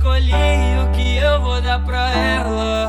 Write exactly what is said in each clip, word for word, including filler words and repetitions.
escolhi o que eu vou dar pra ela.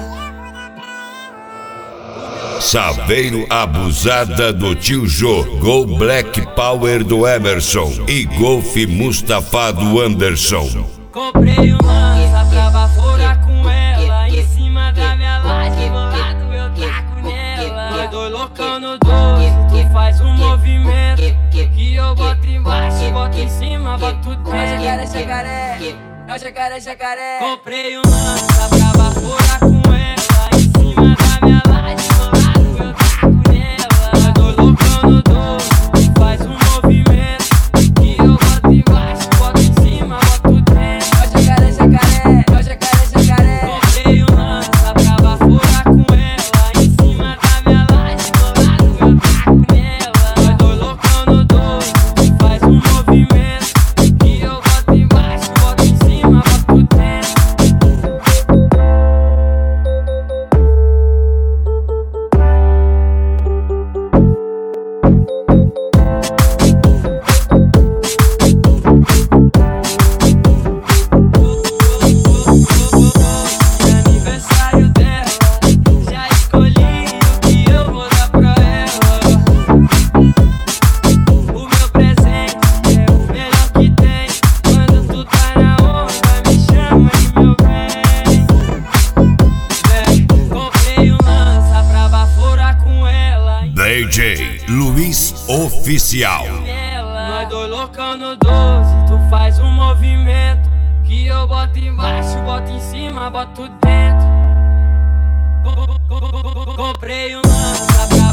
Saveiro Abusada do Tio Jô, Gol Black Power do Emerson e Golf Mustafa do Anderson. Comprei um lança pra baforar com ela, em cima da minha laje, bolado eu taco nela. Nós dois loucão no doze, tu faz um movimento que eu boto embaixo, boto em cima, boto tudo dentro. É o jacaré, jacaré, é o jacaré, jacaré. Comprei um lança pra baforar com ela, em cima da minha laje, bolado eu taco nela. Nós dois loucão no doze, tu faz um movimento que eu boto embaixo, boto em cima, boto tudo dentro. É o jacaré, jacaré, é o jacaré, jacaré. Comprei um lança pra baforar com ela, em cima da minha laje, bolado eu taco nela. Nós dois loucão no doze, faz um movimento que eu boto embaixo, boto em cima, boto tudo dentro. Aniversário dela, já escolhi o que eu vou dar pra ela. O meu presente é o melhor que tem. Quando tu tá na onda, me chama de meu bem. Vem, comprei um lança pra baforar com ela. D J Luiz Oficial. Nós dois loucão no doze, tu faz um movimento que eu boto embaixo, boto em cima, boto tudo dentro. Comprei um lança pra